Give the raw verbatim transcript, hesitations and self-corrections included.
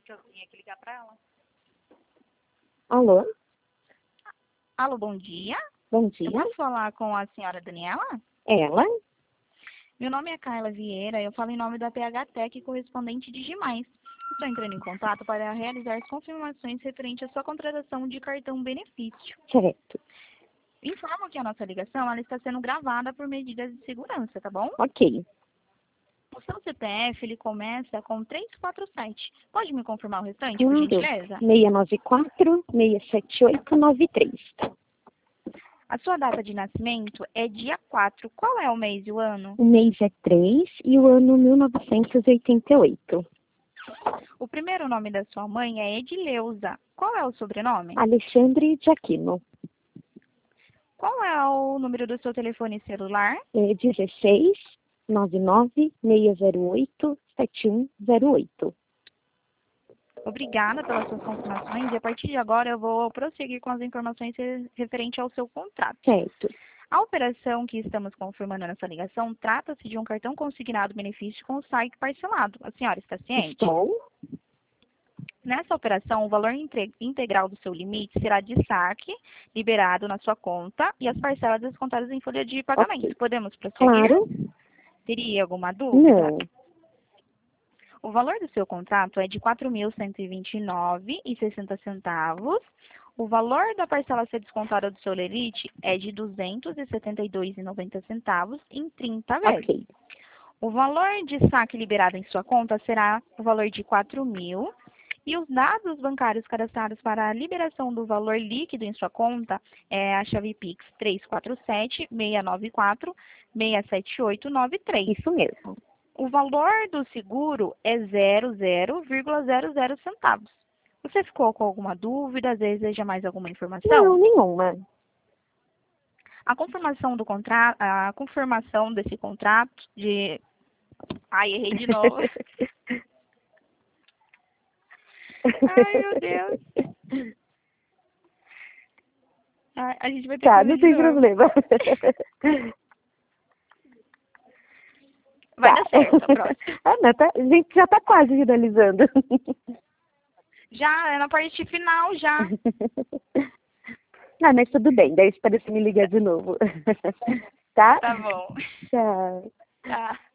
que eu tinha que ligar para ela. Alô? Alô, bom dia. Bom Eu dia. posso falar com a senhora Daniela? Ela? Meu nome é Carla Vieira, eu falo em nome da P H Tech, correspondente de Gimais. Estou entrando em contato para realizar as confirmações referente à sua contratação de cartão benefício. Certo. Informo que a nossa ligação ela está sendo gravada por medidas de segurança, tá bom? Ok. O seu C P F ele começa com trezentos e quarenta e sete. Pode me confirmar o restante, por Claro. gentileza? seis nove quatro, seis sete oito, nove três. A sua data de nascimento é dia quatro. Qual é o mês e o ano? O mês é três e o ano mil novecentos e oitenta e oito. O primeiro nome da sua mãe é Edileuza. Qual é o sobrenome? Alexandre de Aquino. Qual é o número do seu telefone celular? É dezesseis, nove nove, seis zero oito, sete um zero oito. Obrigada pelas suas confirmações e a partir de agora eu vou prosseguir com as informações re- referente ao seu contrato. Certo. A operação que estamos confirmando nessa ligação trata-se de um cartão consignado benefício com saque parcelado. A senhora está ciente? Estou. Nessa operação, o valor inte- integral do seu limite será de saque, liberado na sua conta e as parcelas descontadas em folha de pagamento. Ok. Podemos prosseguir? Claro. Teria alguma dúvida? Não. O valor do seu contrato é de quatro mil cento e vinte e nove reais e sessenta centavos. O valor da parcela a ser descontada do seu lerite é de duzentos e setenta e dois reais e noventa centavos em trinta vezes. Ok. O valor de saque liberado em sua conta será o valor de quatro mil e os dados bancários cadastrados para a liberação do valor líquido em sua conta é a chave Pix três quatro sete, seis nove quatro, seis sete oito nove três. Isso mesmo. O valor do seguro é zero vírgula zero zero centavos. Você ficou com alguma dúvida? Deseja mais alguma informação? Não, nenhuma. A confirmação do contrato, a confirmação desse contrato de... Ai, errei de novo. Ai, meu Deus. Ai, a gente vai ter Tá, que fazer não de tem novo. problema. Vai Tá. dar certo, a próxima. Ah, não, tá, a gente já tá quase finalizando. Já, é na parte final, já. Ah, mas tudo bem, daí espero você me ligar de novo. Tá? Tá bom. Tchau. Tá.